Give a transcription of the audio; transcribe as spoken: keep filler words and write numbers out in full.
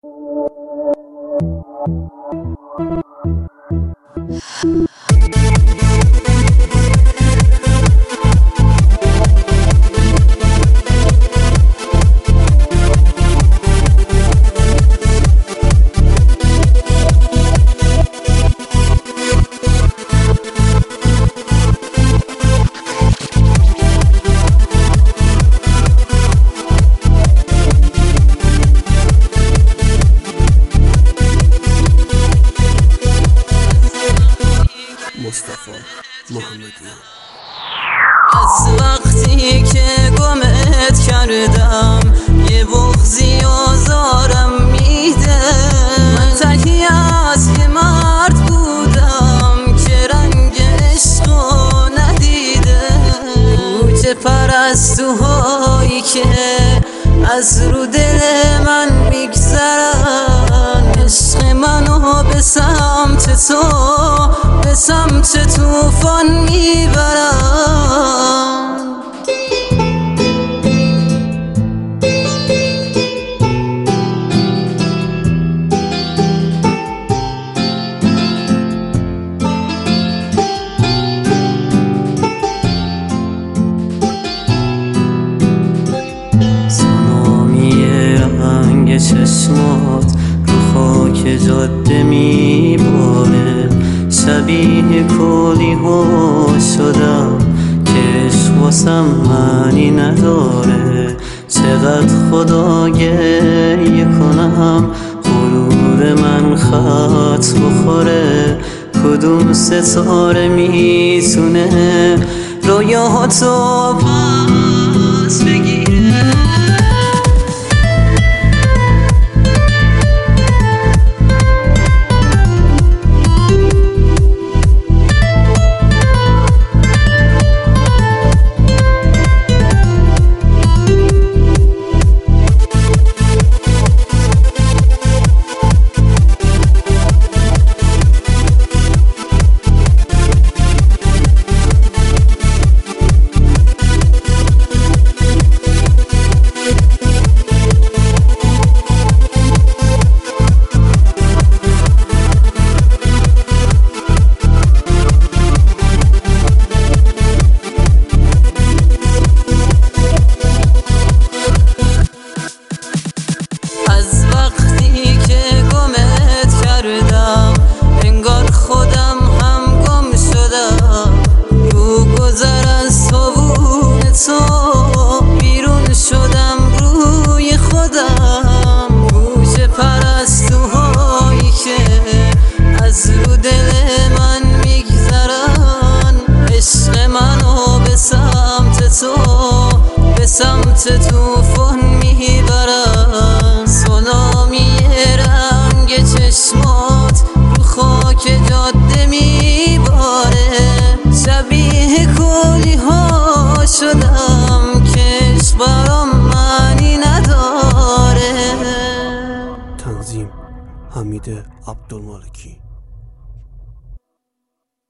مصطفی محمدی. از وقتی که گمت کردم یه بغضی آزارم میده. من تنهی از یه مرد بودم که رنگ عشقو ندیده. گوجه پرستوهایی که از رو دل من میگذرن، عشق منو به سمت تو به سمت طوفان میبرن. سونامی رنگ چشمات رو خاک جاده میباره. شبیه کلی ها شدم که عشق واسم معنی نداره. چقدر خدا گریه کنم غرور من خط بخوره. کدوم ستاره میتونه رویاهاتو پس بگیره. از وقتی که گمت کردم انگار خودم هم گم شدم. رو گذر از صبون تو بیرون شدم روی خودم. گوشه پرستوهایی که از رو دل من میگذرن، عشق منو به سمت تو به سمت طوفان میبرن. سونامی رنگ چشمات رو خاک جاده میباره. شبیه کلی ها شدم که عشق برام معنی نداره. تنظیم حمید عبدالمالکی.